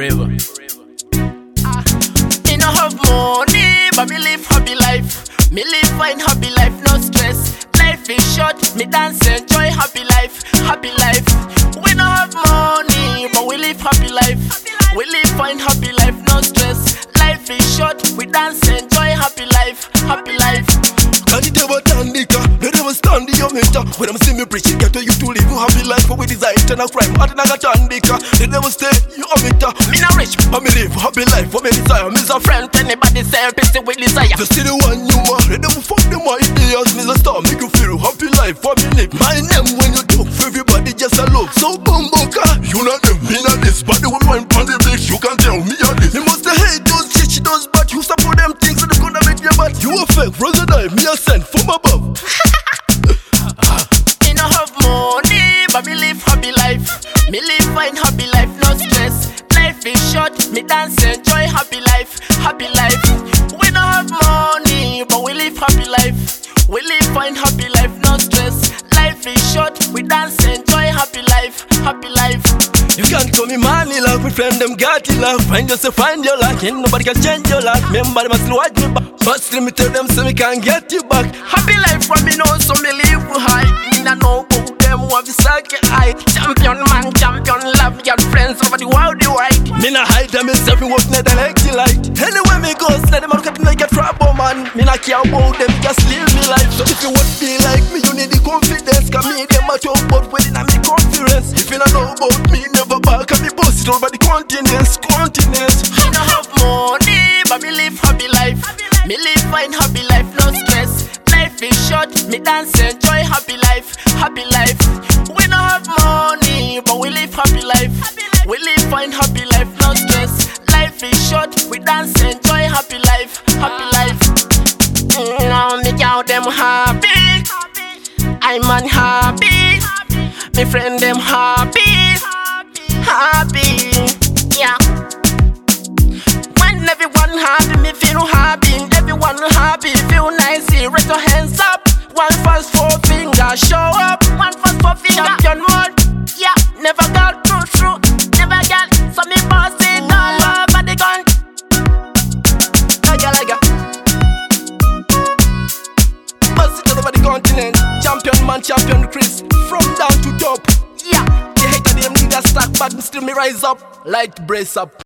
forever. Me no have money, but me live happy life. Me live fine happy life, no stress. Life is short, me dance, enjoy happy life, happy life. We no have money, but we live happy life. We live fine happy life, no stress. Life is short, we dance, enjoy happy life, happy life. Can you tell what Tandika? They never stand the meter. When I'm see me preaching, get to you to live a happy life. But we desire eternal crime. I don't got Tandika. They never stay, you a meter. Me not rich, but me live a happy life. What me desire, me's a friend. Anybody say pissy with desire. Just see the one you are. They never fuck them ideas. Me's a star, make you feel happy life. What me live. My name when you talk for everybody just a look. So bumboka, you not them, me not this. But they will wine on the bitch. You can tell me a this. You must hate those shit she does, but you support them things that they gonna make you bad. You a fake, brother die, me a sent from above. Me no have money, but me live happy life. Me live fine happy life, no stress. Life is short, me dance, enjoy happy life, happy life. We no have money, but we live happy life. We live fine happy life, no stress. Life is short, we dance, enjoy happy life, happy life. You can't call me money love, with friend them got it love. Find yourself, find your luck, ain't nobody can change your life. Remember them still watch me back, but still me tell them so me can't get you back. Happy life from me know, so me live high. Me nah know about them who have the circle high. Champion man, champion love, your friends over the world you right. Me nah hide them myself, me work net and like the light. Anywhere me go, let them look at me like a trouble man. Me nah care about them, just live me life. So if you want to be like me, you need the confidence. Cause me them a talk about within a me conference. If you not know about me, never back and me boss it over the continents. Me no have money, but me live happy life. Me live fine happy life, no stress. Life is short, me dance, enjoy happy life, happy life. We no have money, but we live happy life. We live fine happy life, no stress. Life is short, we dance, enjoy happy life, happy life. Now me cow them happy, I'm unhappy. Me friend them happy, happy, yeah. When everyone happy, me feel happy. Everyone happy, feel nice. Raise your hands up. One fast four finger, show up. One fast four finger, champion mode. Yeah, never got true, never got. So me boss it all over the gun. Like boss it all over the continent. Champion man, champion Chris, from down to top. Yeah, the hater them need a stack, but still me rise up. Light brace up.